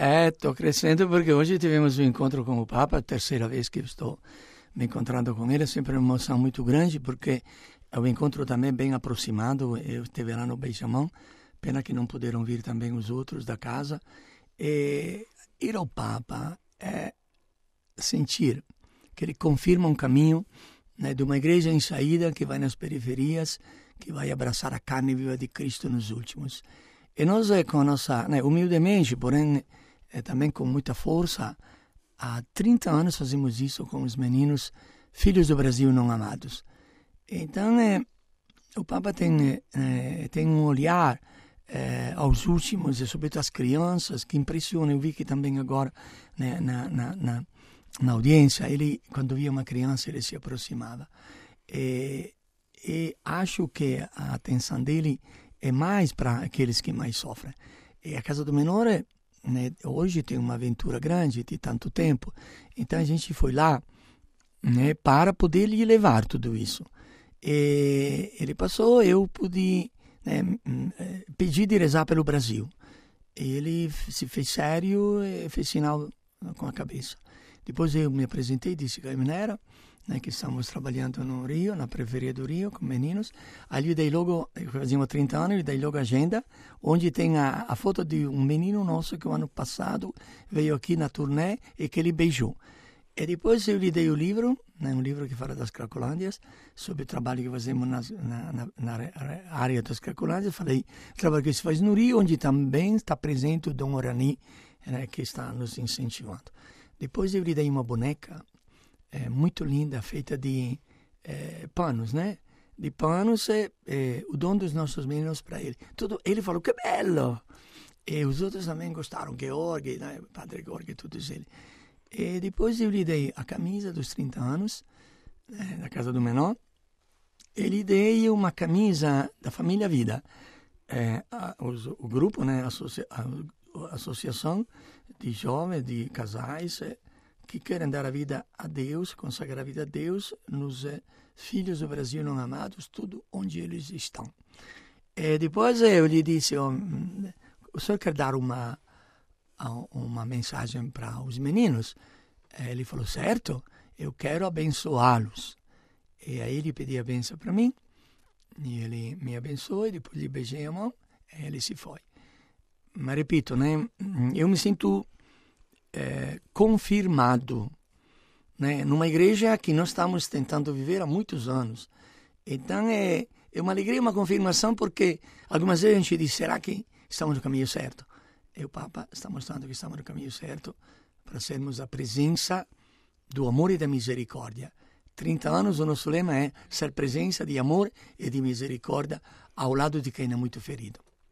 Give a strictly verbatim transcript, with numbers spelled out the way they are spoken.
É, estou crescendo porque hoje tivemos um encontro com o Papa, a terceira vez que eu estou me encontrando com ele, é sempre uma emoção muito grande porque é um encontro também bem aproximado. Eu estive lá no Beijamão, pena que não puderam vir também os outros da casa. E ir ao Papa é sentir que ele confirma um caminho, né, de uma igreja em saída que vai nas periferias, que vai abraçar a carne viva de Cristo nos últimos. E nós, com a nossa, né, humildemente, porém é, também com muita força, há trinta anos fazemos isso com os meninos, filhos do Brasil não amados. Então, é, o Papa tem, é, tem um olhar é, aos últimos e, sobretudo, às crianças, que impressiona. Eu vi que também agora, né, na, na, na, na audiência, ele, quando via uma criança, ele se aproximava. E, e acho que a atenção dele é mais para aqueles que mais sofrem. E a Casa do Menor, né, hoje tem uma aventura grande de tanto tempo, então a gente foi lá, né, para poder lhe levar tudo isso. E ele passou, eu pude, né, pedir de rezar pelo Brasil. Ele se fez sério e fez sinal com a cabeça. Depois eu me apresentei, disse que eu era, né, que estamos trabalhando no Rio, na periferia do Rio, com meninos. Ali dei logo, fazíamos trinta anos, e dei logo a agenda, onde tem a, a foto de um menino nosso que o ano passado veio aqui na turnê e que ele beijou. E depois eu lhe dei o livro, né, um livro que fala das Cracolândias, sobre o trabalho que fazemos nas, na, na, na área das Cracolândias. Falei, o trabalho que se faz no Rio, onde também está presente o Dom Orani, né, que está nos incentivando. Depois eu lhe dei uma boneca, é, muito linda, feita de é, panos, né? De panos, é, é, o dom dos nossos meninos para ele. Tudo, ele falou, que bello! E os outros também gostaram, Georg, né? Padre Georg, todos eles. E depois eu lhe dei a camisa dos trinta anos, né, da Casa do Menor, e lhe dei uma camisa da Família Vida. É, a, os, o grupo, né, a, associa, a, a associação de jovens, de casais, é, que querem dar a vida a Deus, consagrar a vida a Deus, nos eh, filhos do Brasil não amados, tudo onde eles estão. E depois eu lhe disse, oh, o senhor quer dar uma, uma mensagem para os meninos? Ele falou, certo, eu quero abençoá-los. E aí ele pediu a benção para mim, e ele me abençoou, e depois lhe beijei a mão, e ele se foi. Mas repito, né, eu me sinto É, confirmado, né, numa igreja que nós estamos tentando viver há muitos anos. Então é, é uma alegria, uma confirmação, porque algumas vezes a gente diz, será que estamos no caminho certo? E o Papa está mostrando que estamos no caminho certo para sermos a presença do amor e da misericórdia. trinta anos, o nosso lema é ser presença de amor e de misericórdia ao lado de quem é muito ferido.